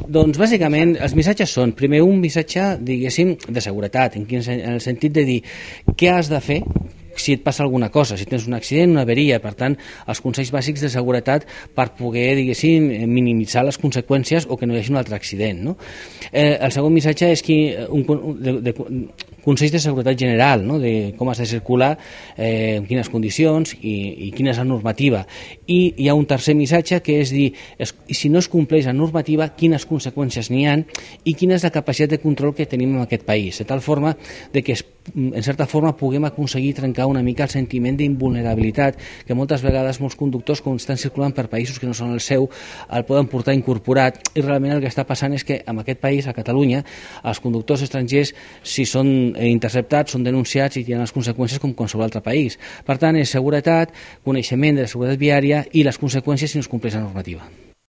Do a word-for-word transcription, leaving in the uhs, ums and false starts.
Doncs bàsicament els missatges són, primer, un missatge, diguéssim, de seguretat, en, quin, en el sentit de dir què has de fer si et passa alguna cosa, si tens un accident, una averia, per tant, els consells bàsics de seguretat per poder, diguéssim, minimitzar les conseqüències o que no hi hagi un altre accident, no? Eh, el segon missatge és que un, de, de, consells de seguretat general, no? De com has de circular, eh, en quines condicions i, i quina és la normativa. I hi ha un tercer missatge que és dir, es, si no es compleix la normativa, quines conseqüències n'hi ha i quina és la capacitat de control que tenim en aquest país, de tal forma de que es, en certa forma puguem aconseguir trencar una mica el sentiment d'invulnerabilitat que moltes vegades molts conductors, quan estan circulant per països que no són el seu, el poden portar incorporat, i realment el que està passant és que en aquest país, a Catalunya, els conductors estrangers, si són interceptats, són denunciats i tenen les conseqüències com qualsevol altre país. Per tant, és seguretat, coneixement de la seguretat viària i les conseqüències si no es compleix la normativa.